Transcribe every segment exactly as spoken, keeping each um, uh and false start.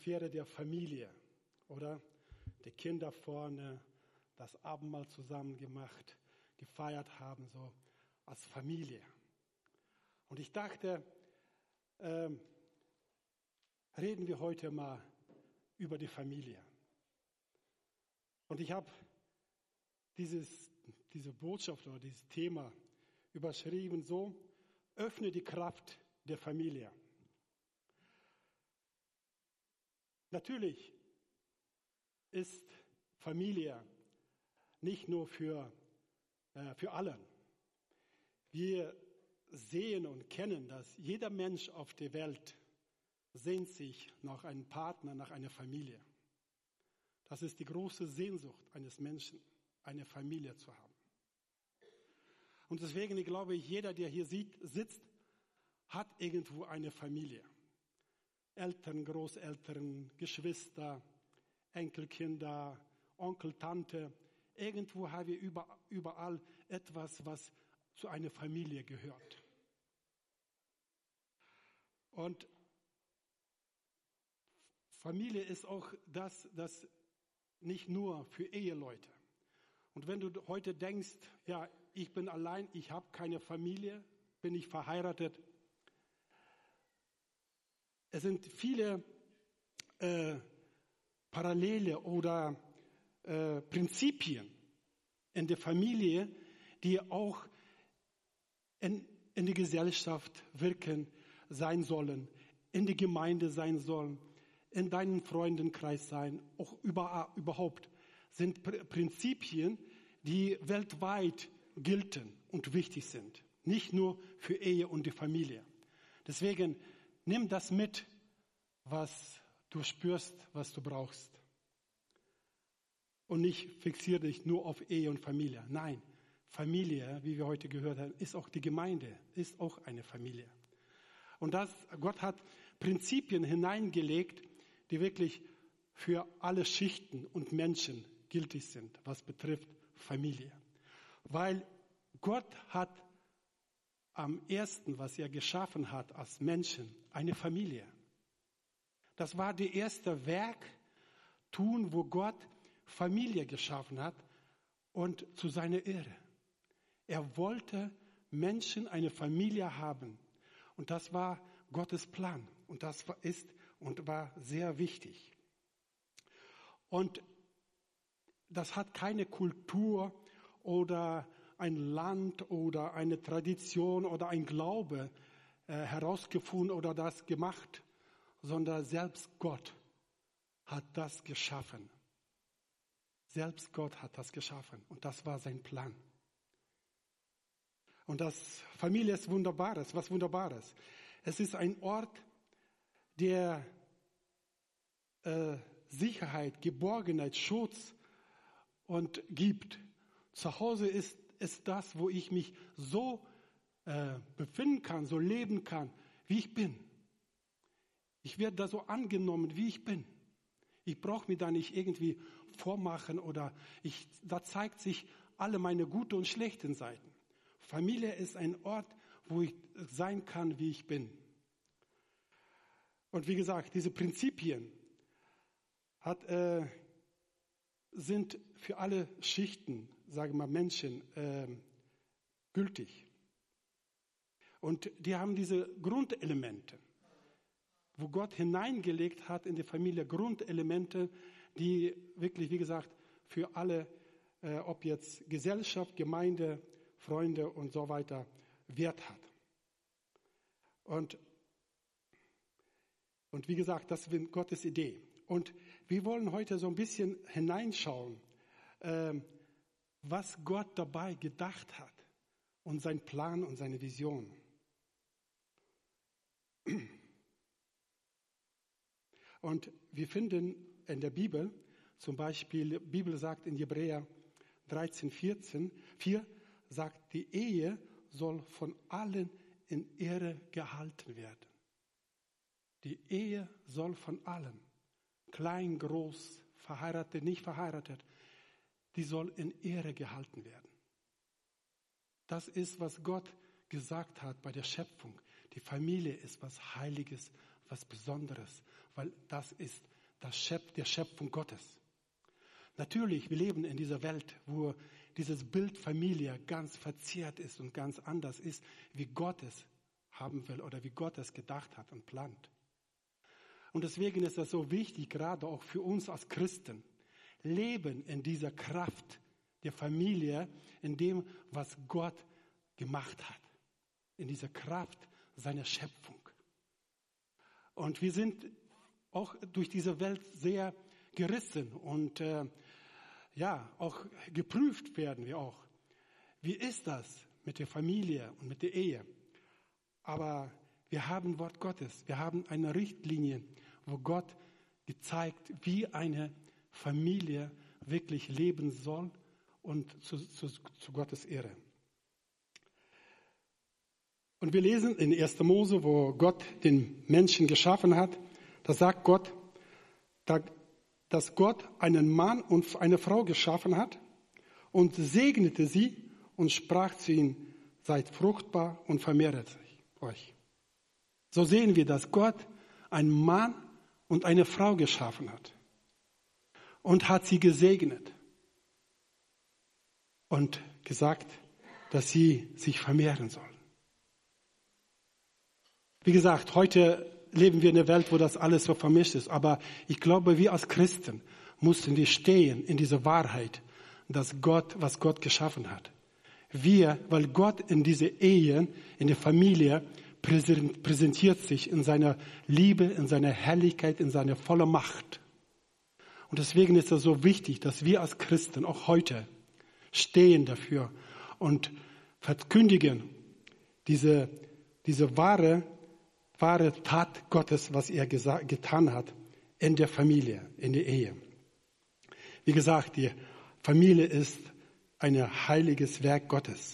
Atmosphäre der Familie, oder? Die Kinder vorne, das Abendmahl zusammen gemacht, gefeiert haben, so als Familie. Und ich dachte, ähm, reden wir heute mal über die Familie. Und ich habe dieses, diese Botschaft oder dieses Thema überschrieben so: Öffne die Kraft der Familie. Natürlich ist Familie nicht nur für, äh, für alle. Wir sehen und kennen, dass jeder Mensch auf der Welt sehnt sich nach einem Partner, nach einer Familie. Das ist die große Sehnsucht eines Menschen, eine Familie zu haben. Und deswegen, ich glaube, jeder, der hier sieht, sitzt, hat irgendwo eine Familie. Eltern, Großeltern, Geschwister, Enkelkinder, Onkel, Tante. Irgendwo haben wir überall etwas, was zu einer Familie gehört. Und Familie ist auch das, das nicht nur für Eheleute. Und wenn du heute denkst, ja, ich bin allein, ich habe keine Familie, bin ich verheiratet. Es sind viele äh, Parallele oder äh, Prinzipien in der Familie, die auch in, in der Gesellschaft wirken sein sollen, in der Gemeinde sein sollen, in deinem Freundenkreis sein, auch über, überhaupt sind Pr- Prinzipien, die weltweit gelten und wichtig sind. Nicht nur für Ehe und die Familie. Deswegen nimm das mit, was du spürst, was du brauchst. Und nicht fixiere dich nur auf Ehe und Familie. Nein, Familie, wie wir heute gehört haben, ist auch die Gemeinde, ist auch eine Familie. Und das, Gott hat Prinzipien hineingelegt, die wirklich für alle Schichten und Menschen gültig sind, was betrifft Familie. Weil Gott hat am ersten, was er geschaffen hat als Menschen, eine Familie. Das war das erste Werk, tun, wo Gott Familie geschaffen hat und zu seiner Ehre. Er wollte Menschen eine Familie haben. Und das war Gottes Plan. Und das ist und war sehr wichtig. Und das hat keine Kultur oder ein Land oder eine Tradition oder ein Glaube äh, herausgefunden oder das gemacht, sondern selbst Gott hat das geschaffen. Selbst Gott hat das geschaffen und das war sein Plan. Und das Familie ist Wunderbares, was Wunderbares. Es ist ein Ort, der äh, Sicherheit, Geborgenheit, Schutz und gibt. Zu Hause ist es das, wo ich mich so äh, befinden kann, so leben kann, wie ich bin. Ich werde da so angenommen, wie ich bin. Ich brauche mir da nicht irgendwie vormachen oder ich, da zeigt sich alle meine guten und schlechten Seiten. Familie ist ein Ort, wo ich sein kann, wie ich bin. Und wie gesagt, diese Prinzipien hat, äh, sind für alle Schichten, sagen wir mal Menschen, äh, gültig. Und die haben diese Grundelemente, wo Gott hineingelegt hat in die Familie, Grundelemente, die wirklich, wie gesagt, für alle, äh, ob jetzt Gesellschaft, Gemeinde, Freunde und so weiter, Wert hat. Und, und wie gesagt, das ist Gottes Idee. Und wir wollen heute so ein bisschen hineinschauen, äh, was Gott dabei gedacht hat und sein Plan und seine Vision. Und wir finden in der Bibel, zum Beispiel, die Bibel sagt in Hebräer dreizehn, vierzehn, vier, sagt, die Ehe soll von allen in Ehre gehalten werden. Die Ehe soll von allen, klein, groß, verheiratet, nicht verheiratet, die soll in Ehre gehalten werden. Das ist, was Gott gesagt hat bei der Schöpfung. Die Familie ist was Heiliges, was Besonderes, weil das ist das Schöpf, der Schöpfung Gottes. Natürlich, wir leben in dieser Welt, wo dieses Bild Familie ganz verzerrt ist und ganz anders ist, wie Gott es haben will oder wie Gott es gedacht hat und plant. Und deswegen ist das so wichtig, gerade auch für uns als Christen, leben in dieser Kraft der Familie, in dem, was Gott gemacht hat, in dieser Kraft seiner Schöpfung. Und wir sind auch durch diese Welt sehr gerissen und äh, ja, auch geprüft werden wir auch. Wie ist das mit der Familie und mit der Ehe? Aber wir haben Wort Gottes, wir haben eine Richtlinie, wo Gott gezeigt, wie eine Familie wirklich leben soll und zu, zu, zu Gottes Ehre. Und wir lesen in erster Mose, wo Gott den Menschen geschaffen hat, da sagt Gott, dass Gott einen Mann und eine Frau geschaffen hat und segnete sie und sprach zu ihnen, seid fruchtbar und vermehret euch. So sehen wir, dass Gott einen Mann und eine Frau geschaffen hat und hat sie gesegnet und gesagt, dass sie sich vermehren sollen. Wie gesagt, heute leben wir in einer Welt, wo das alles so vermischt ist. Aber ich glaube, wir als Christen mussten wir stehen in dieser Wahrheit, dass Gott, was Gott geschaffen hat. Wir, weil Gott in diese Ehen, in der Familie präsentiert sich in seiner Liebe, in seiner Herrlichkeit, in seiner vollen Macht. Und deswegen ist es so wichtig, dass wir als Christen auch heute stehen dafür und verkündigen diese, diese wahre wahre Tat Gottes, was er gesa- getan hat in der Familie, in der Ehe. Wie gesagt, die Familie ist ein heiliges Werk Gottes.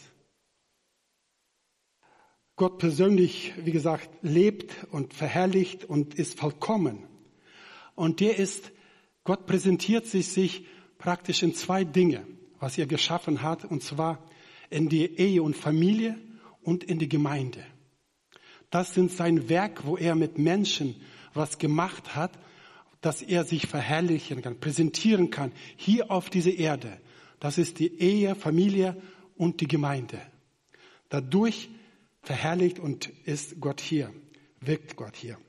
Gott persönlich, wie gesagt, lebt und verherrlicht und ist vollkommen. Und der ist, Gott präsentiert sich, sich praktisch in zwei Dinge, was er geschaffen hat, und zwar in die Ehe und Familie und in die Gemeinde. Das sind sein Werk, wo er mit Menschen was gemacht hat, dass er sich verherrlichen kann, präsentieren kann, hier auf dieser Erde. Das ist die Ehe, Familie und die Gemeinde. Dadurch verherrlicht und ist Gott hier, wirkt Gott hier.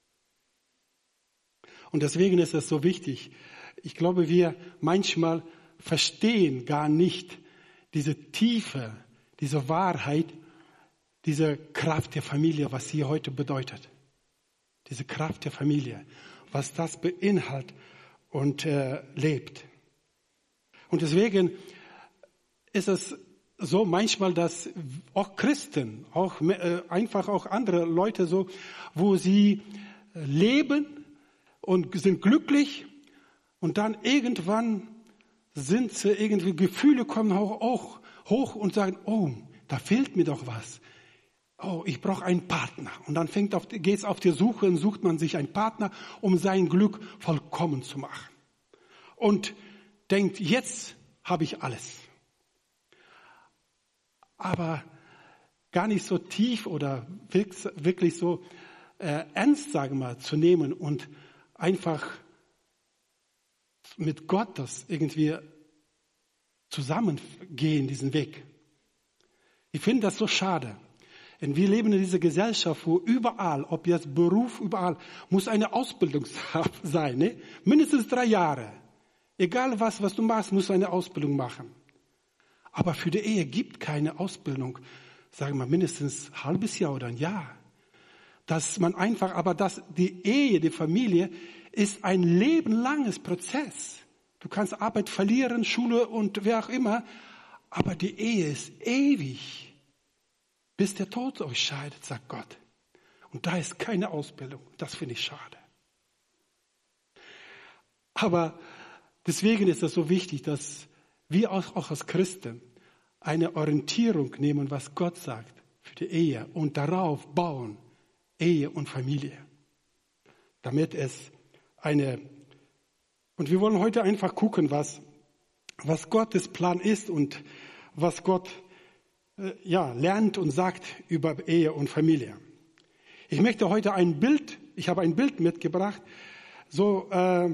Und deswegen ist es so wichtig. Ich glaube, wir manchmal verstehen gar nicht diese Tiefe, diese Wahrheit, diese Kraft der Familie, was sie heute bedeutet. Diese Kraft der Familie, was das beinhaltet und äh, lebt. Und deswegen ist es so manchmal, dass auch Christen, auch äh, einfach auch andere Leute so, wo sie leben und sind glücklich und dann irgendwann sind sie irgendwie, Gefühle kommen auch, auch hoch und sagen, oh, da fehlt mir doch was. Oh, ich brauche einen Partner. Und dann fängt auf, geht's auf die Suche und sucht man sich einen Partner, um sein Glück vollkommen zu machen. Und denkt, jetzt habe ich alles. Aber gar nicht so tief oder wirklich so äh, ernst, sagen wir mal, zu nehmen und einfach mit Gott das irgendwie zusammengehen, diesen Weg. Ich finde das so schade. Denn wir leben in dieser Gesellschaft, wo überall, ob jetzt Beruf, überall, muss eine Ausbildung sein. Ne? Mindestens drei Jahre. Egal was, was du machst, musst du eine Ausbildung machen. Aber für die Ehe gibt keine Ausbildung, sagen wir mindestens ein halbes Jahr oder ein Jahr. Dass man einfach, aber dass die Ehe, die Familie, ist ein lebenlanges Prozess. Du kannst Arbeit verlieren, Schule und wer auch immer, aber die Ehe ist ewig. Bis der Tod euch scheidet, sagt Gott. Und da ist keine Ausbildung. Das finde ich schade. Aber deswegen ist es so wichtig, dass wir auch, auch als Christen eine Orientierung nehmen, was Gott sagt für die Ehe und darauf bauen, Ehe und Familie. Damit es eine, und wir wollen heute einfach gucken, was, was Gottes Plan ist und was Gott ja, lernt und sagt über Ehe und Familie. Ich möchte heute ein Bild, ich habe ein Bild mitgebracht, so äh,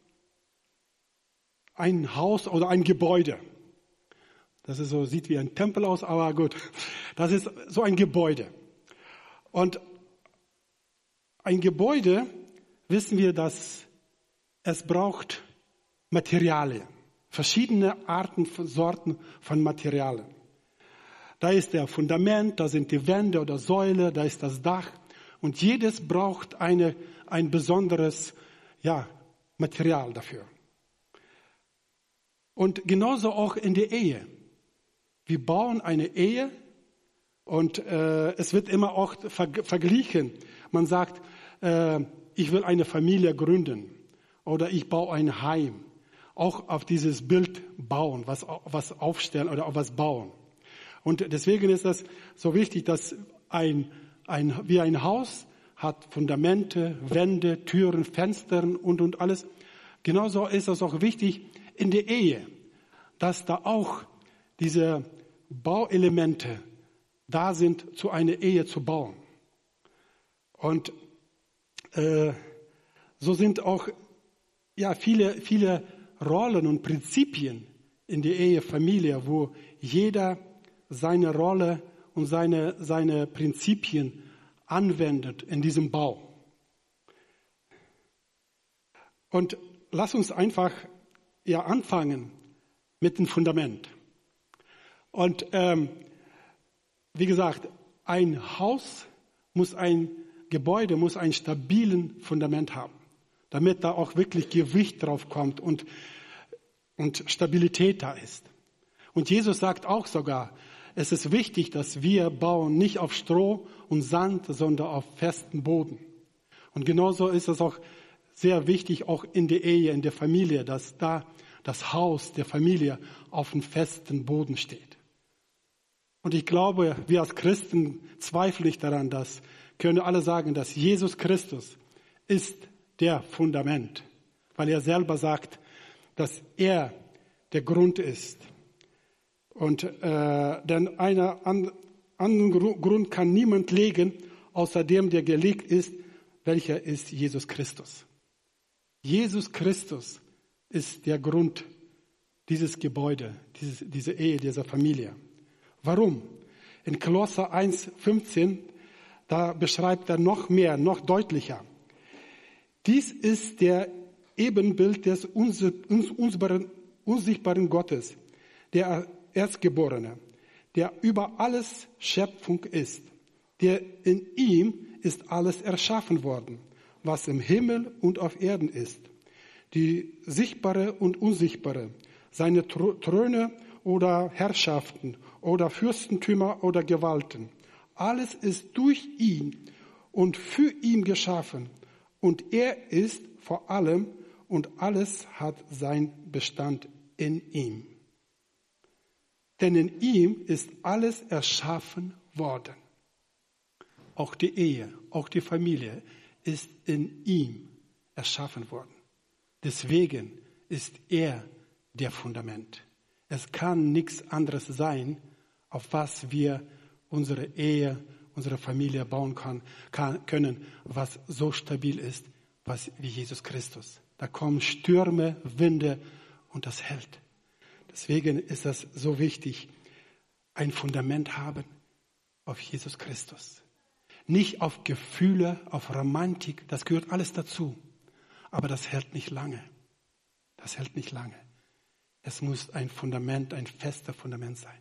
ein Haus oder ein Gebäude. Das ist so, sieht wie ein Tempel aus, aber gut. Das ist so ein Gebäude. Und ein Gebäude, wissen wir, dass es braucht Materialien. Verschiedene Arten von Sorten von Materialien. Da ist der Fundament, da sind die Wände oder Säule, da ist das Dach. Und jedes braucht eine, ein besonderes ja, Material dafür. Und genauso auch in der Ehe. Wir bauen eine Ehe und äh, es wird immer auch ver- verglichen. Man sagt, äh, ich will eine Familie gründen oder ich baue ein Heim. Auch auf dieses Bild bauen, was, was aufstellen oder auf was bauen. Und deswegen ist das so wichtig, dass ein, ein, wie ein Haus hat Fundamente, Wände, Türen, Fenster und, und alles. Genauso ist es auch wichtig in der Ehe, dass da auch diese Bauelemente da sind, zu einer Ehe zu bauen. Und äh, so sind auch ja, viele, viele Rollen und Prinzipien in der Ehe, Familie, wo jeder seine Rolle und seine, seine Prinzipien anwendet in diesem Bau. Und lass uns einfach ja anfangen mit dem Fundament. Und ähm, wie gesagt, ein Haus muss ein Gebäude muss ein stabilen Fundament haben, damit da auch wirklich Gewicht drauf kommt und, und Stabilität da ist. Und Jesus sagt auch sogar, es ist wichtig, dass wir bauen nicht auf Stroh und Sand, sondern auf festen Boden. Und genauso ist es auch sehr wichtig, auch in der Ehe, in der Familie, dass da das Haus der Familie auf einem festen Boden steht. Und ich glaube, wir als Christen zweifeln nicht daran, dass, können alle sagen, dass Jesus Christus ist der Fundament, weil er selber sagt, dass er der Grund ist. Und äh, denn einen an, anderen Grund kann niemand legen, außer dem, der gelegt ist, welcher ist Jesus Christus. Jesus Christus ist der Grund dieses Gebäude, dieses, diese Ehe, dieser Familie. Warum? In Kolosser eins fünfzehn, da beschreibt er noch mehr, noch deutlicher. Dies ist der Ebenbild des unsichtbaren, unsichtbaren Gottes, der Erstgeborene, der über alles Schöpfung ist. Der in ihm ist alles erschaffen worden, was im Himmel und auf Erden ist. Die sichtbare und unsichtbare, seine Throne oder Herrschaften oder Fürstentümer oder Gewalten. Alles ist durch ihn und für ihn geschaffen. Und er ist vor allem und alles hat seinen Bestand in ihm. Denn in ihm ist alles erschaffen worden. Auch die Ehe, auch die Familie ist in ihm erschaffen worden. Deswegen ist er der Fundament. Es kann nichts anderes sein, auf was wir unsere Ehe, unsere Familie bauen kann, kann, können, was so stabil ist, was wie Jesus Christus. Da kommen Stürme, Winde und das hält. Deswegen ist es so wichtig, ein Fundament haben auf Jesus Christus. Nicht auf Gefühle, auf Romantik, das gehört alles dazu. Aber das hält nicht lange. Das hält nicht lange. Es muss ein Fundament, ein fester Fundament sein.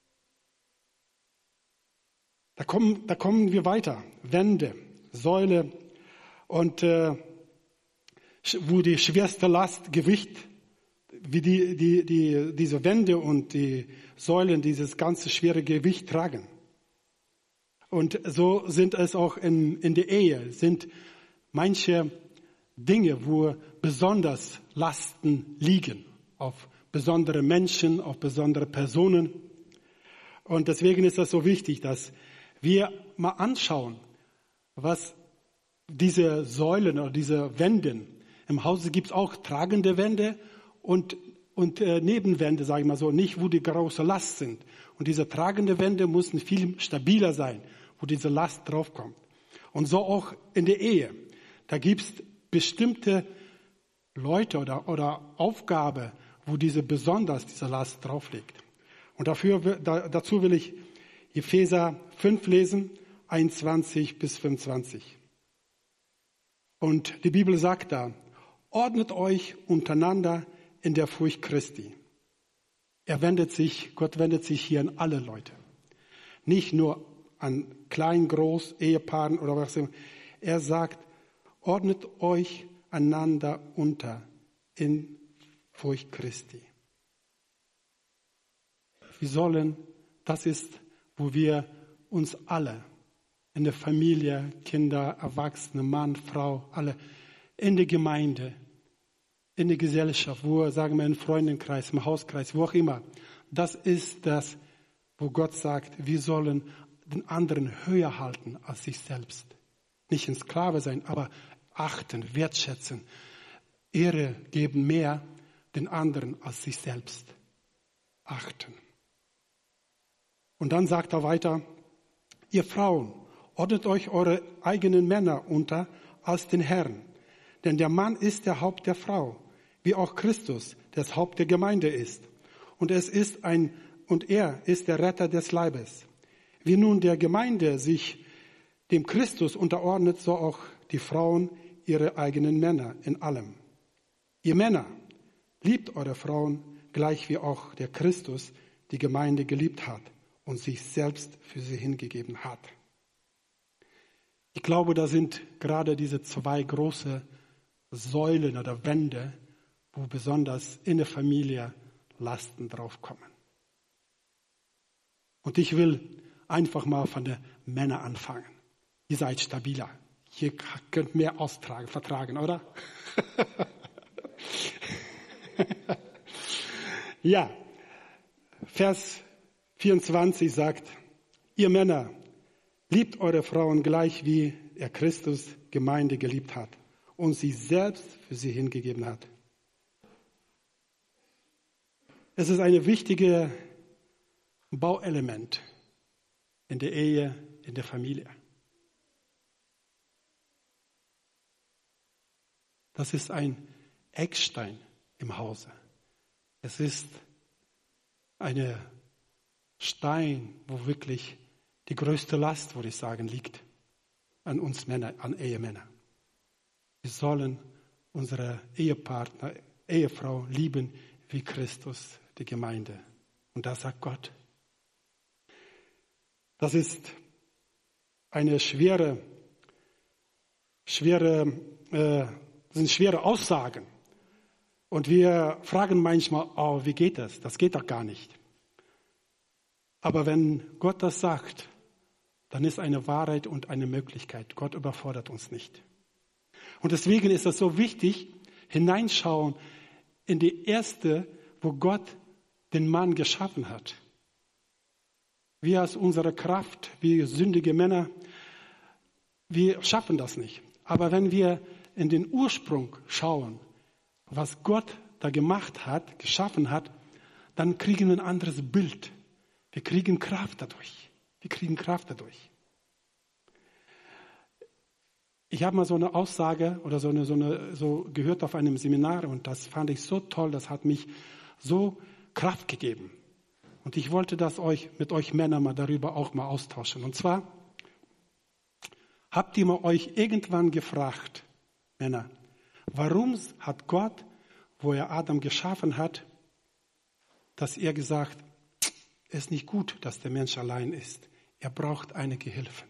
Da kommen, da kommen wir weiter. Wände, Säule und äh, wo die schwerste Last, Gewicht, wie die, die, die, diese Wände und die Säulen dieses ganze schwere Gewicht tragen. Und so sind es auch in, in der Ehe, sind manche Dinge, wo besonders Lasten liegen, auf besondere Menschen, auf besondere Personen. Und deswegen ist es so wichtig, dass wir mal anschauen, was diese Säulen oder diese Wände, im Hause gibt es auch tragende Wände und, und äh, Nebenwände, sage ich mal so, nicht wo die große Last sind. Und diese tragende Wände müssen viel stabiler sein, wo diese Last draufkommt. Und so auch in der Ehe. Da gibt es bestimmte Leute oder, oder Aufgabe, wo diese besonders diese Last drauf liegt. Und dafür, da, dazu will ich Epheser fünf lesen, einundzwanzig bis fünfundzwanzig. Und die Bibel sagt da, ordnet euch untereinander in der Furcht Christi. Er wendet sich, Gott wendet sich hier an alle Leute. Nicht nur an klein, groß, Ehepaaren oder was immer. Er sagt, ordnet euch einander unter in Furcht Christi. Wir sollen, das ist, wo wir uns alle in der Familie, Kinder, Erwachsene, Mann, Frau, alle in der Gemeinde, in der Gesellschaft, wo, sagen wir, im Freundenkreis, im Hauskreis, wo auch immer. Das ist das, wo Gott sagt, wir sollen den anderen höher halten als sich selbst. Nicht ein Sklave sein, aber achten, wertschätzen, Ehre geben mehr den anderen als sich selbst. Achten. Und dann sagt er weiter, ihr Frauen, ordnet euch eure eigenen Männer unter als den Herrn. Denn der Mann ist der Haupt der Frau, wie auch Christus das Haupt der Gemeinde ist. Und es ist ein, und er ist der Retter des Leibes. Wie nun der Gemeinde sich dem Christus unterordnet, so auch die Frauen ihre eigenen Männer in allem. Ihr Männer, liebt eure Frauen, gleich wie auch der Christus die Gemeinde geliebt hat und sich selbst für sie hingegeben hat. Ich glaube, da sind gerade diese zwei große Säulen oder Wände, wo besonders in der Familie Lasten draufkommen. Und ich will einfach mal von den Männern anfangen. Ihr seid stabiler. Ihr könnt mehr austragen, vertragen, oder? Ja, Vers vierundzwanzig sagt, ihr Männer, liebt eure Frauen gleich, wie er Christus Gemeinde geliebt hat und sie selbst für sie hingegeben hat. Es ist ein wichtiges Bauelement in der Ehe, in der Familie. Das ist ein Eckstein im Hause. Es ist ein Stein, wo wirklich die größte Last, würde ich sagen, liegt an uns Männer, an Ehemänner. Wir sollen unsere Ehepartner, Ehefrau lieben wie Christus die Gemeinde. Und das sagt Gott. Das ist eine schwere, schwere, äh, sind schwere Aussagen. Und wir fragen manchmal, oh, wie geht das? Das geht doch gar nicht. Aber wenn Gott das sagt, dann ist eine Wahrheit und eine Möglichkeit. Gott überfordert uns nicht. Und deswegen ist es so wichtig, hineinschauen in die erste, wo Gott den Mann geschaffen hat. Wir aus unserer Kraft, wir sündige Männer, wir schaffen das nicht. Aber wenn wir in den Ursprung schauen, was Gott da gemacht hat, geschaffen hat, dann kriegen wir ein anderes Bild. Wir kriegen Kraft dadurch. Wir kriegen Kraft dadurch. Ich habe mal so eine Aussage oder so eine, so eine, so gehört auf einem Seminar und das fand ich so toll, das hat mich so Kraft gegeben. Und ich wollte das euch, mit euch Männern mal darüber auch mal austauschen. Und zwar, habt ihr mal euch irgendwann gefragt, Männer, warum hat Gott, wo er Adam geschaffen hat, dass er gesagt, es ist nicht gut, dass der Mensch allein ist. Er braucht eine Gehilfin.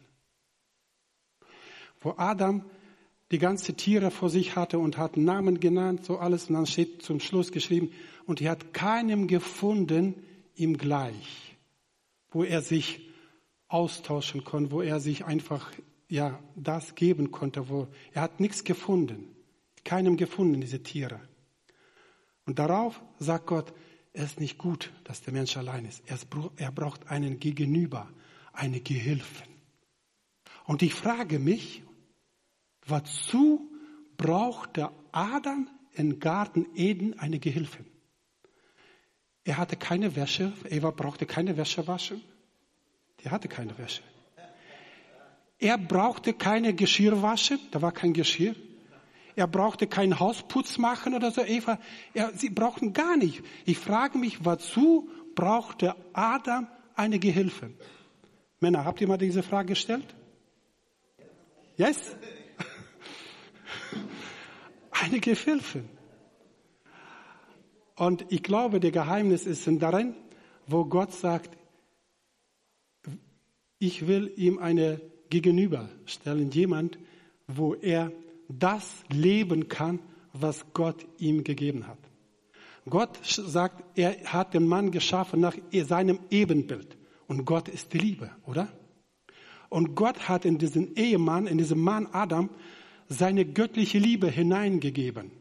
Wo Adam die ganzen Tiere vor sich hatte und hat Namen genannt, so alles, und dann steht zum Schluss geschrieben, und er hat keinem gefunden, ihm gleich, wo er sich austauschen konnte, wo er sich einfach ja das geben konnte, wo er hat nichts gefunden, keinem gefunden, diese Tiere. Und darauf sagt Gott, es ist nicht gut, dass der Mensch allein ist. Er braucht einen Gegenüber, eine Gehilfin. Und ich frage mich, wozu brauchte Adam im Garten Eden eine Gehilfin? Er hatte keine Wäsche, Eva brauchte keine Wäsche waschen. Die hatte keine Wäsche. Er brauchte keine Geschirr waschen, da war kein Geschirr. Er brauchte keinen Hausputz machen oder so, Eva. Er, sie brauchten gar nicht. Ich frage mich, wozu brauchte Adam eine Gehilfin? Männer, habt ihr mal diese Frage gestellt? Yes? Eine Gehilfin. Und ich glaube, der Geheimnis ist darin, wo Gott sagt, ich will ihm eine gegenüberstellen, jemand, wo er das leben kann, was Gott ihm gegeben hat. Gott sagt, er hat den Mann geschaffen nach seinem Ebenbild. Und Gott ist die Liebe, oder? Und Gott hat in diesen Ehemann, in diesen Mann Adam, seine göttliche Liebe hineingegeben.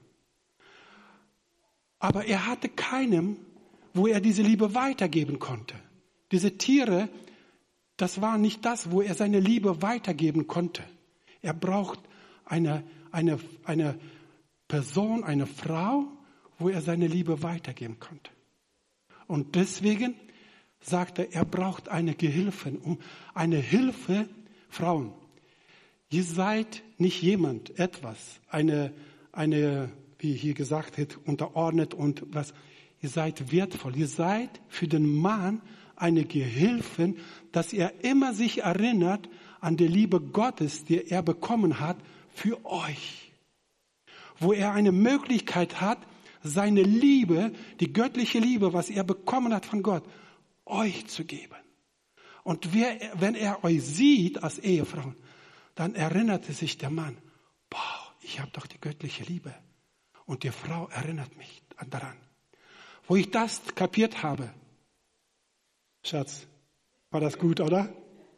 Aber er hatte keinem, wo er diese Liebe weitergeben konnte. Diese Tiere, das war nicht das, wo er seine Liebe weitergeben konnte. Er braucht eine, eine, eine Person, eine Frau, wo er seine Liebe weitergeben konnte. Und deswegen sagt er, er braucht eine Gehilfin, um eine Hilfe, Frauen. Ihr seid nicht jemand, etwas, eine, eine, wie hier gesagt wird, unterordnet und was. Ihr seid wertvoll. Ihr seid für den Mann eine Gehilfin, dass er immer sich erinnert an die Liebe Gottes, die er bekommen hat für euch. Wo er eine Möglichkeit hat, seine Liebe, die göttliche Liebe, was er bekommen hat von Gott, euch zu geben. Und wer, wenn er euch sieht als Ehefrauen, dann erinnerte sich der Mann, boah, ich habe doch die göttliche Liebe. Und die Frau erinnert mich daran. Wo ich das kapiert habe, Schatz, war das gut, oder?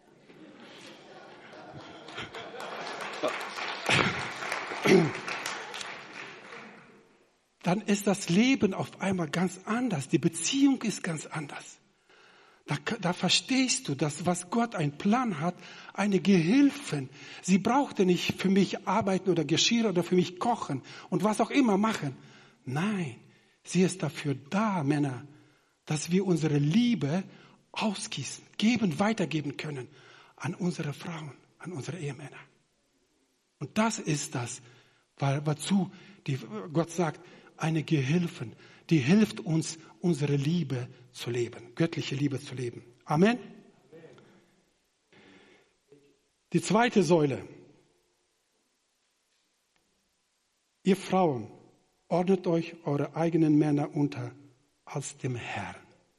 Dann ist das Leben auf einmal ganz anders. Die Beziehung ist ganz anders. Da, da verstehst du, dass was Gott einen Plan hat, eine Gehilfin. Sie brauchte nicht für mich arbeiten oder Geschirr oder für mich kochen und was auch immer machen. Nein, sie ist dafür da, Männer, dass wir unsere Liebe ausgießen, geben, weitergeben können an unsere Frauen, an unsere Ehemänner. Und das ist das, weil, wozu die, Gott sagt, eine Gehilfin, die hilft uns, unsere Liebe zu leben, göttliche Liebe zu leben. Amen. Die zweite Säule. Ihr Frauen, ordnet euch eure eigenen Männer unter als dem Herrn.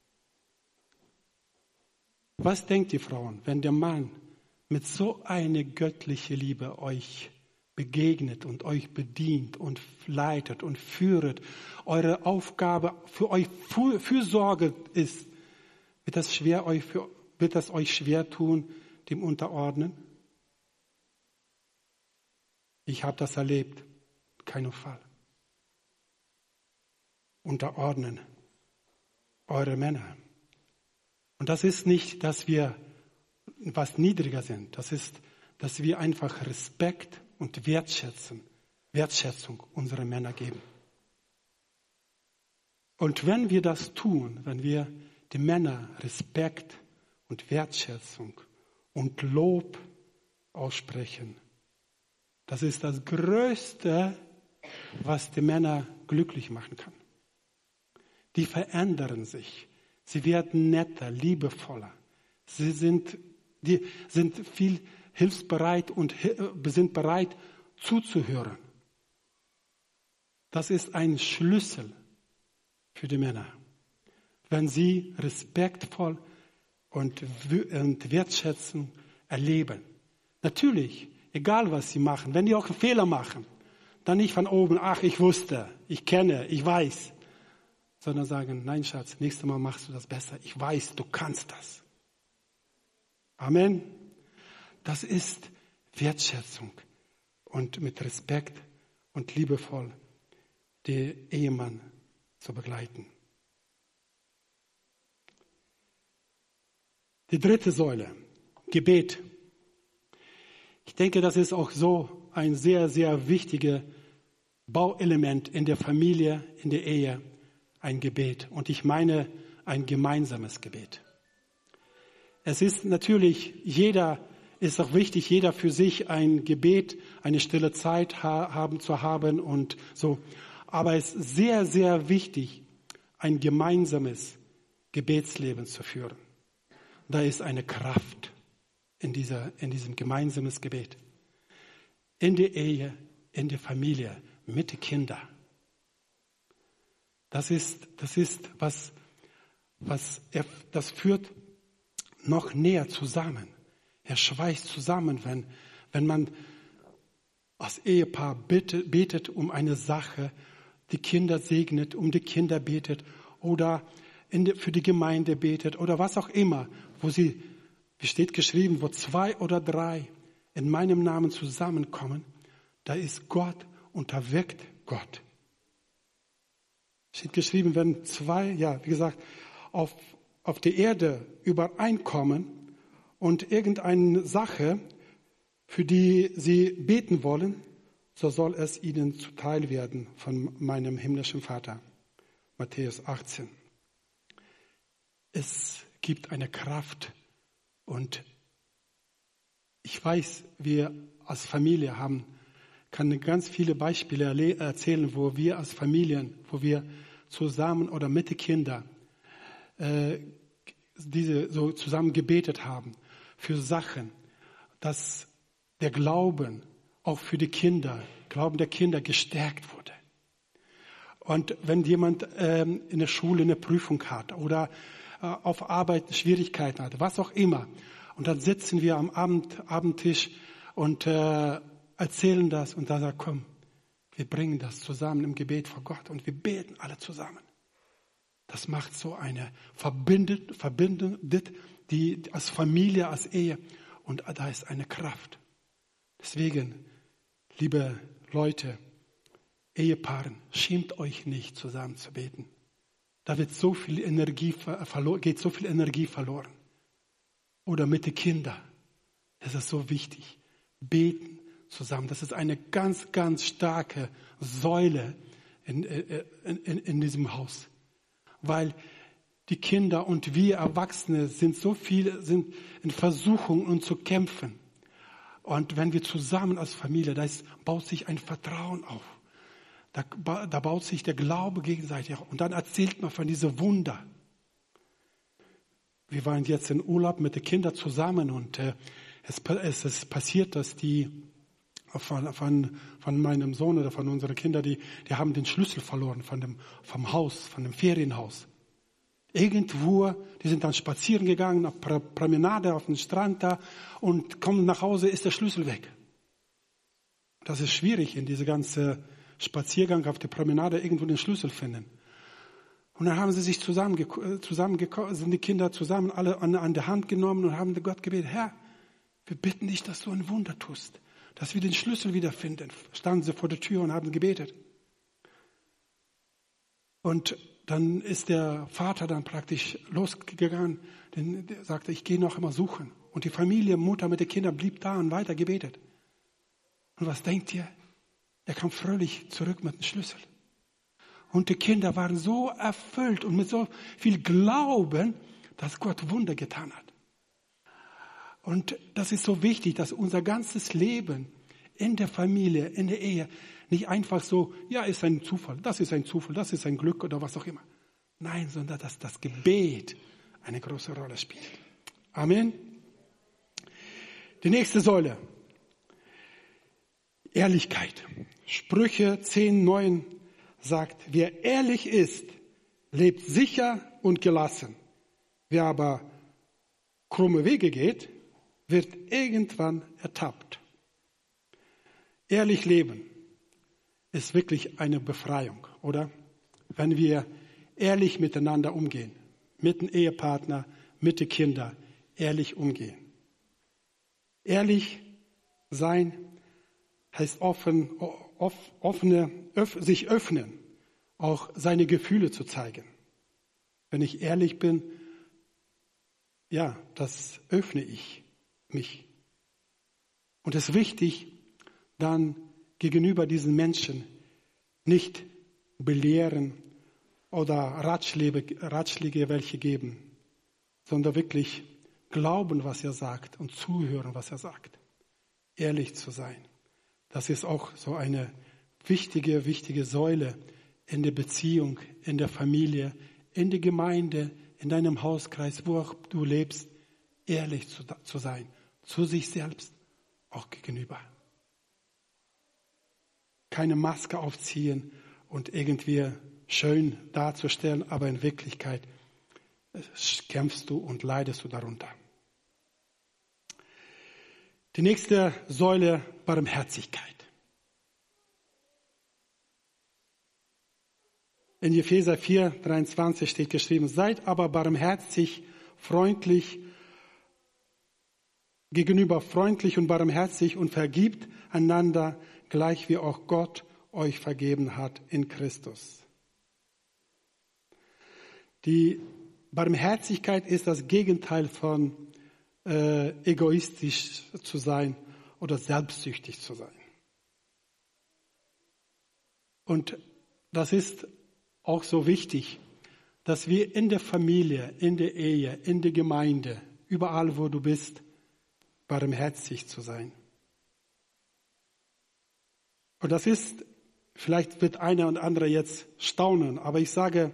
Was denkt ihr, Frauen, wenn der Mann mit so einer göttlichen Liebe euch begegnet und euch bedient und leitet und führt, eure Aufgabe für euch Fürsorge ist, wird das schwer euch für, wird das euch schwer tun, dem unterordnen? Ich habe das erlebt, keinen Fall. Unterordnen eure Männer. Und das ist nicht, dass wir was niedriger sind. Das ist, dass wir einfach Respekt und Wertschätzung, Wertschätzung unserer Männer geben. Und wenn wir das tun, wenn wir die Männer Respekt und Wertschätzung und Lob aussprechen, das ist das Größte, was die Männer glücklich machen kann. Die verändern sich. Sie werden netter, liebevoller. Sie sind, die sind viel hilfsbereit und sind bereit zuzuhören. Das ist ein Schlüssel für die Männer. Wenn sie respektvoll und Wertschätzung erleben. Natürlich, egal was sie machen, wenn die auch einen Fehler machen, dann nicht von oben, ach, ich wusste, ich kenne, ich weiß, sondern sagen, nein, Schatz, nächstes Mal machst du das besser. Ich weiß, du kannst das. Amen. Das ist Wertschätzung und mit Respekt und liebevoll den Ehemann zu begleiten. Die dritte Säule, Gebet. Ich denke, das ist auch so ein sehr, sehr wichtiges Bauelement in der Familie, in der Ehe, ein Gebet. Und ich meine ein gemeinsames Gebet. Es ist natürlich, jeder ist auch wichtig, jeder für sich ein Gebet, eine stille Zeit ha- haben zu haben und so. Aber es ist sehr, sehr wichtig, ein gemeinsames Gebetsleben zu führen. Da ist eine Kraft in, dieser, in diesem gemeinsamen Gebet. In der Ehe, in der Familie, mit den Kindern. Das ist, das ist was, was er, das führt noch näher zusammen. Er schweißt zusammen, wenn, wenn man als Ehepaar betet, betet um eine Sache, die Kinder segnet, um die Kinder betet oder in die, für die Gemeinde betet oder was auch immer, wo sie, wie steht geschrieben, wo zwei oder drei in meinem Namen zusammenkommen, da ist Gott und da wirkt Gott. Steht geschrieben, wenn zwei, ja, wie gesagt, auf, auf der Erde übereinkommen und irgendeine Sache, für die sie beten wollen, so soll es ihnen zuteil werden von meinem himmlischen Vater. Matthäus achtzehn. Es gibt eine Kraft und ich weiß, wir als Familie haben, kann ganz viele Beispiele erzählen, wo wir als Familien, wo wir zusammen oder mit den Kindern äh, diese so zusammen gebetet haben für Sachen, dass der Glauben auch für die Kinder, Glauben der Kinder gestärkt wurde. Und wenn jemand ähm, in der Schule eine Prüfung hat oder äh, auf Arbeit Schwierigkeiten hat, was auch immer, und dann sitzen wir am Abend, Abendtisch und äh, erzählen das und dann sagt, komm, wir bringen das zusammen im Gebet vor Gott und wir beten alle zusammen. Das macht so eine verbindet, verbindet die als Familie, als Ehe und da ist eine Kraft. Deswegen, liebe Leute, Ehepaaren, schämt euch nicht, zusammen zu beten. Da wird so viel Energie verloren, geht so viel Energie verloren. Oder mit den Kindern. Das ist so wichtig. Beten zusammen. Das ist eine ganz, ganz starke Säule in, in, in, in diesem Haus. Weil die Kinder und wir Erwachsene sind so viel, sind in Versuchung und zu kämpfen. Und wenn wir zusammen als Familie, da ist, baut sich ein Vertrauen auf. Da, da baut sich der Glaube gegenseitig auf. Und dann erzählt man von diesen Wunder. Wir waren jetzt in Urlaub mit den Kindern zusammen und äh, es, es ist passiert, dass die von, von, von meinem Sohn oder von unseren Kindern, die, die haben den Schlüssel verloren von dem, vom Haus, von dem Ferienhaus. Irgendwo, die sind dann spazieren gegangen, auf Promenade, auf den Strand da und kommen nach Hause, ist der Schlüssel weg. Das ist schwierig, in diese ganze Spaziergang auf der Promenade irgendwo den Schlüssel finden. Und dann haben sie sich zusammen, zusammen sind die Kinder zusammen alle an, an der Hand genommen und haben Gott gebetet, Herr, wir bitten dich, dass du ein Wunder tust, dass wir den Schlüssel wiederfinden. Standen sie vor der Tür und haben gebetet. Und dann ist der Vater dann praktisch losgegangen, denn der sagte, ich gehe noch einmal suchen. Und die Familie, Mutter mit den Kindern blieb da und weiter gebetet. Und was denkt ihr? Er kam fröhlich zurück mit dem Schlüssel. Und die Kinder waren so erfüllt und mit so viel Glauben, dass Gott Wunder getan hat. Und das ist so wichtig, dass unser ganzes Leben in der Familie, in der Ehe, nicht einfach so, ja, ist ein Zufall, das ist ein Zufall, das ist ein Glück oder was auch immer. Nein, sondern dass das Gebet eine große Rolle spielt. Amen. Die nächste Säule. Ehrlichkeit. Sprüche zehn neun sagt, wer ehrlich ist, lebt sicher und gelassen. Wer aber krumme Wege geht, wird irgendwann ertappt. Ehrlich leben ist wirklich eine Befreiung, oder? Wenn wir ehrlich miteinander umgehen, mit dem Ehepartner, mit den Kindern, ehrlich umgehen. Ehrlich sein heißt offen, off, offene, öff, sich öffnen, auch seine Gefühle zu zeigen. Wenn ich ehrlich bin, ja, das öffne ich mich. Und es ist wichtig, dann gegenüber diesen Menschen nicht belehren oder Ratschläge, Ratschläge welche geben, sondern wirklich glauben, was er sagt und zuhören, was er sagt. Ehrlich zu sein. Das ist auch so eine wichtige, wichtige Säule in der Beziehung, in der Familie, in der Gemeinde, in deinem Hauskreis, wo auch du lebst, ehrlich zu, zu sein, zu sich selbst auch gegenüber. Keine Maske aufziehen und irgendwie schön darzustellen, aber in Wirklichkeit kämpfst du und leidest du darunter. Die nächste Säule, Barmherzigkeit. In Epheser vier, dreiundzwanzig steht geschrieben, seid aber barmherzig, freundlich, gegenüber freundlich und barmherzig und vergibt einander, gleich wie auch Gott euch vergeben hat in Christus. Die Barmherzigkeit ist das Gegenteil von äh, egoistisch zu sein oder selbstsüchtig zu sein. Und das ist auch so wichtig, dass wir in der Familie, in der Ehe, in der Gemeinde, überall wo du bist, barmherzig zu sein. Und das ist, vielleicht wird einer und andere jetzt staunen, aber ich sage,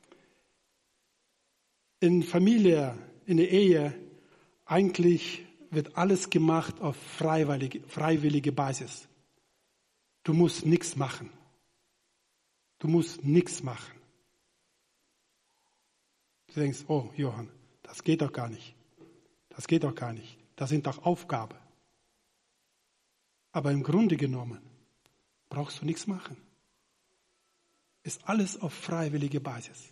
in Familie, in der Ehe, eigentlich wird alles gemacht auf freiwillige, freiwillige Basis. Du musst nichts machen. Du musst nichts machen. Du denkst, oh Johann, das geht doch gar nicht. Das geht doch gar nicht. Das sind doch Aufgaben. Aber im Grunde genommen brauchst du nichts machen. Ist alles auf freiwillige Basis.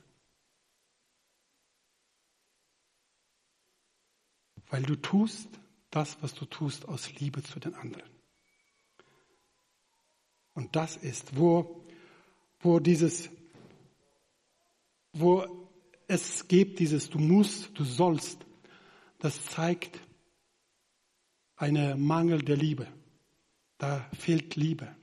Weil du tust das, was du tust, aus Liebe zu den anderen. Und das ist, wo, wo dieses, wo es gibt, dieses du musst, du sollst, das zeigt einen Mangel der Liebe. Da fehlt Liebe.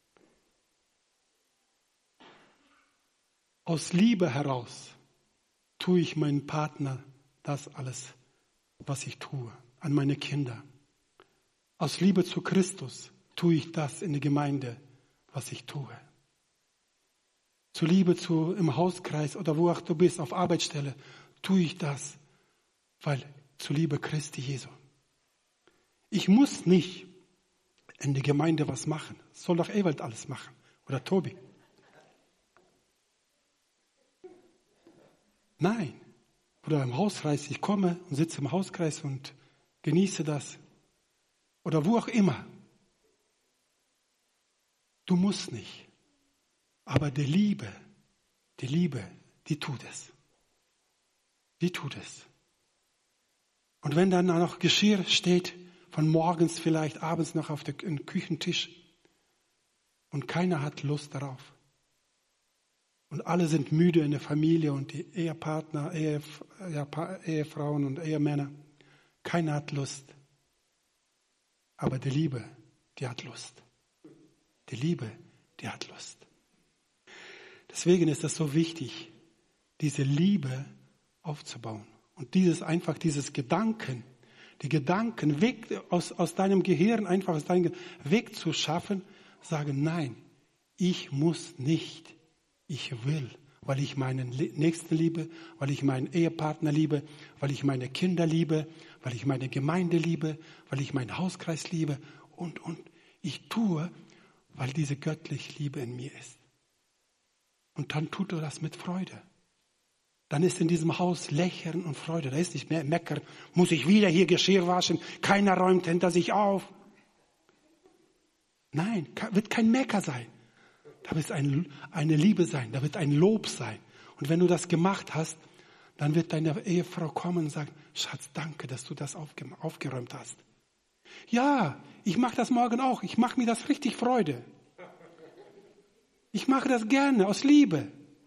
Aus Liebe heraus tue ich meinem Partner das alles, was ich tue, an meine Kinder. Aus Liebe zu Christus tue ich das in der Gemeinde, was ich tue. Zu Liebe zu im Hauskreis oder wo auch du bist, auf Arbeitsstelle, tue ich das, weil zu Liebe Christi Jesu. Ich muss nicht in der Gemeinde was machen. Das soll doch Ewald alles machen. Oder Tobi. Nein. Oder im Hauskreis, ich komme und sitze im Hauskreis und genieße das. Oder wo auch immer. Du musst nicht. Aber die Liebe, die Liebe, die tut es. Die tut es. Und wenn dann noch Geschirr steht, von morgens vielleicht abends noch auf dem Küchentisch und keiner hat Lust darauf. Und alle sind müde in der Familie und die Ehepartner, Ehef, ja, Ehefrauen und Ehemänner. Keiner hat Lust. Aber die Liebe, die hat Lust. Die Liebe, die hat Lust. Deswegen ist es so wichtig, diese Liebe aufzubauen. Und dieses einfach, dieses Gedanken, die Gedanken weg aus, aus deinem Gehirn, einfach aus deinem Gehirn wegzuschaffen, sagen, nein, ich muss nicht. Ich will, weil ich meinen Nächsten liebe, weil ich meinen Ehepartner liebe, weil ich meine Kinder liebe, weil ich meine Gemeinde liebe, weil ich meinen Hauskreis liebe und, und. Ich tue, weil diese göttliche Liebe in mir ist. Und dann tut er das mit Freude. Dann ist in diesem Haus Lächeln und Freude. Da ist nicht mehr Meckern. Muss ich wieder hier Geschirr waschen? Keiner räumt hinter sich auf. Nein, wird kein Mecker sein. Da wird ein, eine Liebe sein, da wird ein Lob sein. Und wenn du das gemacht hast, dann wird deine Ehefrau kommen und sagen, Schatz, danke, dass du das aufge- aufgeräumt hast. Ja, ich mache das morgen auch. Ich mache mir das richtig Freude. Ich mache das gerne, aus Liebe.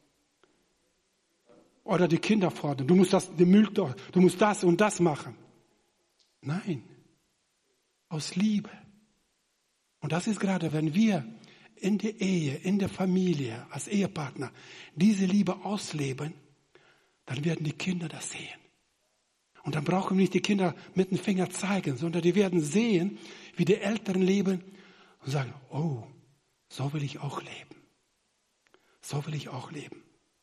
Oder die Kinder fordern, du musst das, den Müll, du musst das und das machen. Nein, aus Liebe. Und das ist gerade, wenn wir in der Ehe, in der Familie, als Ehepartner diese Liebe ausleben, dann werden die Kinder das sehen. Und dann brauchen wir nicht die Kinder mit dem Finger zeigen, sondern die werden sehen, wie die Eltern leben und sagen, oh, so will ich auch leben. So will ich auch leben.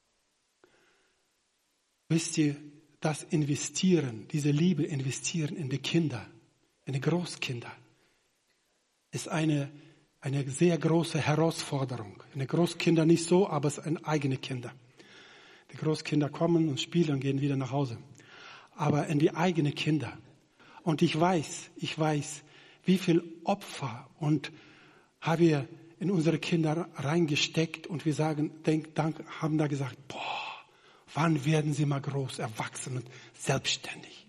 Wisst ihr, das Investieren, diese Liebe investieren in die Kinder, in die Großkinder, ist eine, eine sehr große Herausforderung. In den Großkinder nicht so, aber es sind eigene Kinder. Die Großkinder kommen und spielen und gehen wieder nach Hause. Aber in die eigenen Kinder. Und ich weiß, ich weiß, wie viel Opfer und haben wir in unsere Kinder reingesteckt und wir sagen, denk, dank, haben da gesagt, boah, wann werden sie mal groß, erwachsen und selbstständig?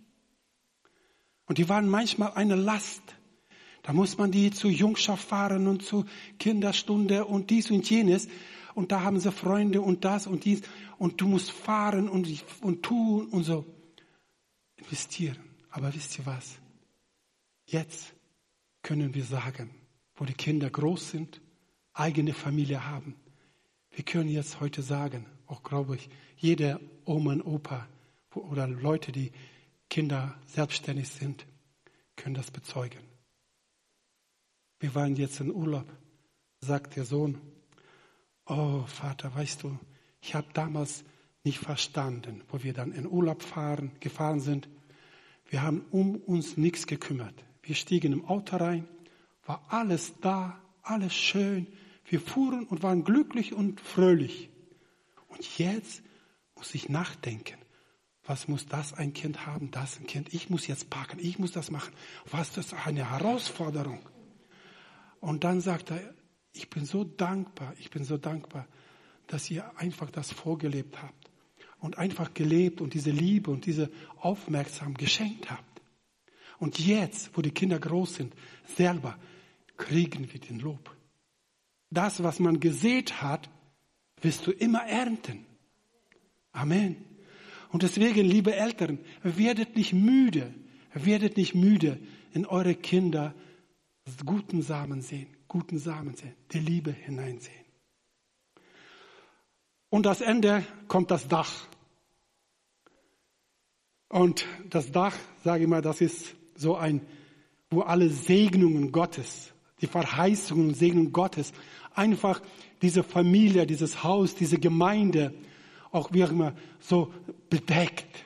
Und die waren manchmal eine Last. Da muss man die zur Jungschaft fahren und zur Kinderstunde und dies und jenes. Und da haben sie Freunde und das und dies. Und du musst fahren und, und tun und so. Investieren. Aber wisst ihr was? Jetzt können wir sagen, wo die Kinder groß sind, eigene Familie haben. Wir können jetzt heute sagen, auch glaube ich, jeder Oma und Opa oder Leute, die Kinder selbstständig sind, können das bezeugen. Wir waren jetzt in Urlaub, sagt der Sohn, oh Vater, weißt du, ich habe damals nicht verstanden, wo wir dann in Urlaub fahren, gefahren sind. Wir haben um uns nichts gekümmert. Wir stiegen im Auto rein, war alles da, alles schön. Wir fuhren und waren glücklich und fröhlich. Und jetzt muss ich nachdenken. Was muss das ein Kind haben, das ein Kind? Ich muss jetzt parken, ich muss das machen. Was ist das eine Herausforderung? Und dann sagt er, ich bin so dankbar, ich bin so dankbar, dass ihr einfach das vorgelebt habt. Und einfach gelebt und diese Liebe und diese Aufmerksamkeit geschenkt habt. Und jetzt, wo die Kinder groß sind, selber kriegen wir den Lob. Das, was man gesät hat, wirst du immer ernten. Amen. Und deswegen, liebe Eltern, werdet nicht müde, werdet nicht müde, in eure Kinder guten Samen sehen, guten Samen sehen, die Liebe hineinsehen. Und das Ende kommt das Dach. Und das Dach, sage ich mal, das ist so ein, wo alle Segnungen Gottes, die Verheißungen und Segnungen Gottes, einfach diese Familie, dieses Haus, diese Gemeinde, auch wie auch immer, so bedeckt.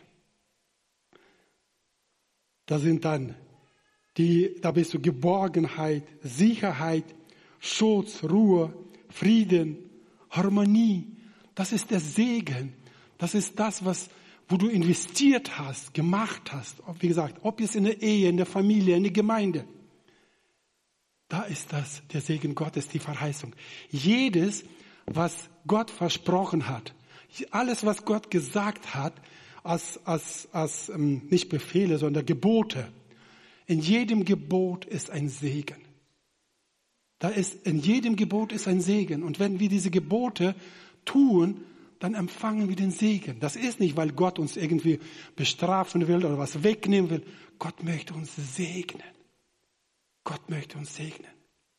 Da sind dann die, da bist du Geborgenheit, Sicherheit, Schutz, Ruhe, Frieden, Harmonie. Das ist der Segen. Das ist das, was, wo du investiert hast, gemacht hast. Wie gesagt, ob es in der Ehe, in der Familie, in der Gemeinde. Da ist das, der Segen Gottes, die Verheißung. Jedes, was Gott versprochen hat, alles, was Gott gesagt hat, als, als, als ähm, nicht Befehle, sondern Gebote. In jedem Gebot ist ein Segen. Da ist, in jedem Gebot ist ein Segen. Und wenn wir diese Gebote tun, dann empfangen wir den Segen. Das ist nicht, weil Gott uns irgendwie bestrafen will oder was wegnehmen will. Gott möchte uns segnen. Gott möchte uns segnen.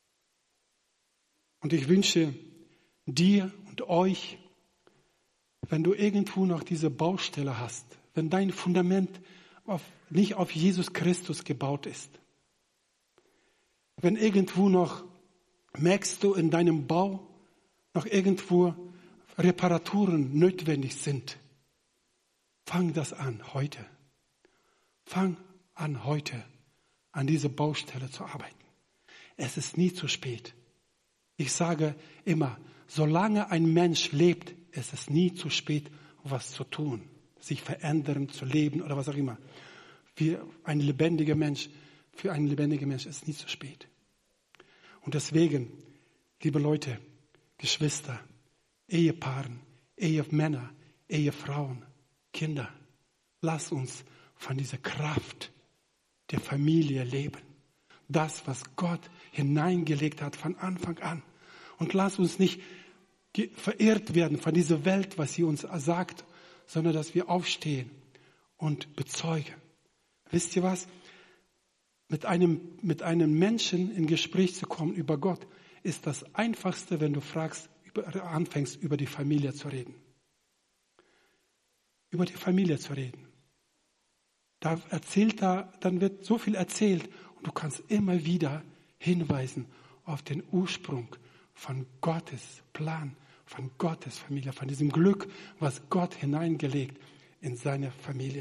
Und ich wünsche dir und euch, wenn du irgendwo noch diese Baustelle hast, wenn dein Fundament auf, nicht auf Jesus Christus gebaut ist, wenn irgendwo noch, merkst du in deinem Bau, noch irgendwo Reparaturen notwendig sind, fang das an heute. Fang an heute, an diese Baustelle zu arbeiten. Es ist nie zu spät. Ich sage immer, solange ein Mensch lebt, ist es nie zu spät, was zu tun, sich verändern, zu leben oder was auch immer. Für ein lebendiger Mensch, für einen lebendigen Mensch ist es nie zu spät. Und deswegen, liebe Leute, Geschwister, Ehepaaren, Ehemänner, Ehefrauen, Kinder, lasst uns von dieser Kraft der Familie leben. Das, was Gott hineingelegt hat von Anfang an. Und lasst uns nicht verirrt werden von dieser Welt, was sie uns sagt, sondern dass wir aufstehen und bezeugen. Wisst ihr was? Mit einem, mit einem Menschen in Gespräch zu kommen über Gott, ist das Einfachste, wenn du fragst, über, anfängst, über die Familie zu reden. Über die Familie zu reden. Da erzählt er, dann wird so viel erzählt und du kannst immer wieder hinweisen auf den Ursprung von Gottes Plan, von Gottes Familie, von diesem Glück, was Gott hineingelegt in seine Familie.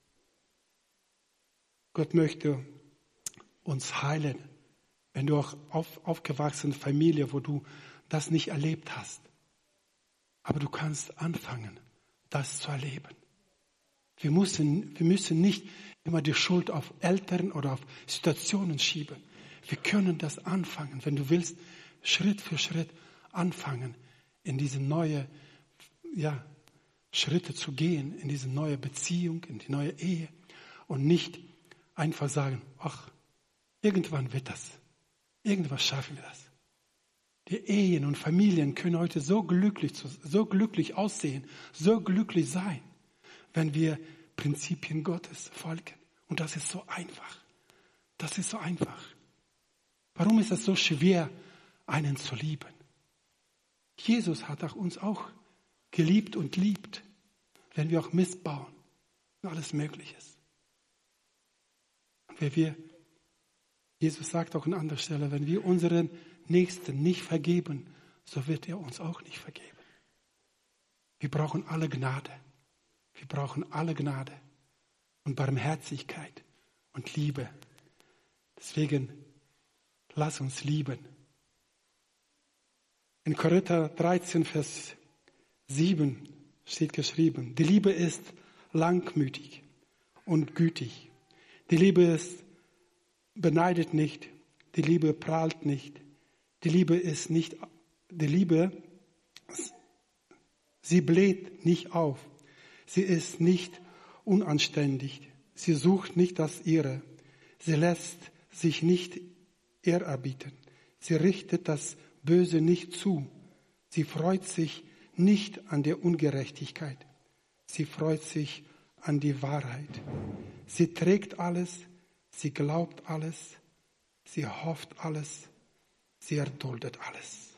Gott möchte uns heilen, wenn du auch auf, aufgewachsen in einer Familie, wo du das nicht erlebt hast. Aber du kannst anfangen, das zu erleben. Wir müssen, wir müssen nicht immer die Schuld auf Eltern oder auf Situationen schieben. Wir können das anfangen, wenn du willst, Schritt für Schritt anfangen, in diese neue, ja, Schritte zu gehen, in diese neue Beziehung, in die neue Ehe und nicht einfach sagen, ach, irgendwann wird das, irgendwann schaffen wir das. Die Ehen und Familien können heute so glücklich, so glücklich aussehen, so glücklich sein, wenn wir Prinzipien Gottes folgen. Und das ist so einfach. Das ist so einfach. Warum ist es so schwer, einen zu lieben? Jesus hat auch uns auch geliebt und liebt, wenn wir auch Mist bauen und alles Mögliche. Und wenn wir, Jesus sagt auch an anderer Stelle, wenn wir unseren Nächsten nicht vergeben, so wird er uns auch nicht vergeben. Wir brauchen alle Gnade. Wir brauchen alle Gnade und Barmherzigkeit und Liebe. Deswegen lass uns lieben. In Korinther dreizehn, Vers sieben steht geschrieben, die Liebe ist langmütig und gütig. Die Liebe ist, beneidet nicht, die Liebe prahlt nicht, die Liebe ist nicht, die Liebe, sie bläht nicht auf. Sie ist nicht unanständig. Sie sucht nicht das Ihre. Sie lässt sich nicht ehrerbieten. Sie richtet das Böse nicht zu. Sie freut sich nicht an der Ungerechtigkeit. Sie freut sich an die Wahrheit. Sie trägt alles. Sie glaubt alles. Sie hofft alles. Sie erduldet alles.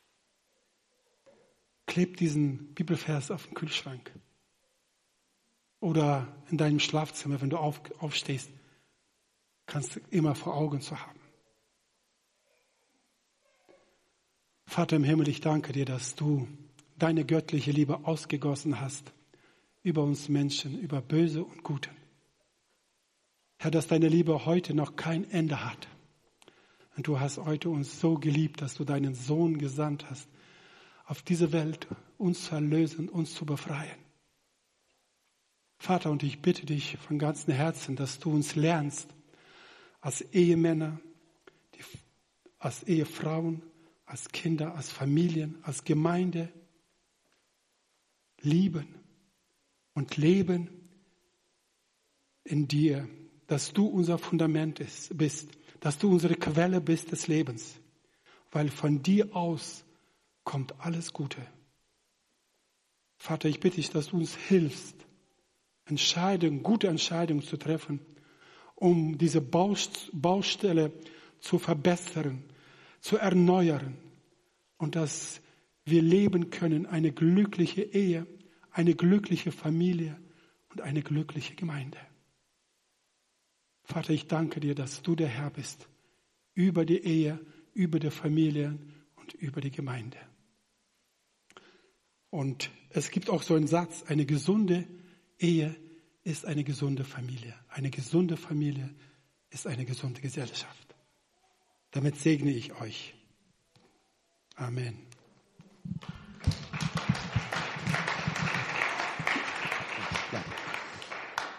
Kleb diesen Bibelvers auf den Kühlschrank. Oder in deinem Schlafzimmer, wenn du auf, aufstehst, kannst du immer vor Augen zu haben. Vater im Himmel, ich danke dir, dass du deine göttliche Liebe ausgegossen hast über uns Menschen, über Böse und Gute. Herr, dass deine Liebe heute noch kein Ende hat. Und du hast heute uns so geliebt, dass du deinen Sohn gesandt hast, auf diese Welt uns zu erlösen, uns zu befreien. Vater, und ich bitte dich von ganzem Herzen, dass du uns lernst, als Ehemänner, die, als Ehefrauen, als Kinder, als Familien, als Gemeinde lieben und leben in dir, dass du unser Fundament ist, bist, dass du unsere Quelle bist des Lebens, weil von dir aus kommt alles Gute. Vater, ich bitte dich, dass du uns hilfst, Entscheidungen, gute Entscheidungen zu treffen, um diese Baustelle zu verbessern, zu erneuern und dass wir leben können, eine glückliche Ehe, eine glückliche Familie und eine glückliche Gemeinde. Vater, ich danke dir, dass du der Herr bist über die Ehe, über die Familie und über die Gemeinde. Und es gibt auch so einen Satz, eine gesunde Ehe ist eine gesunde Familie. Eine gesunde Familie ist eine gesunde Gesellschaft. Damit segne ich euch. Amen.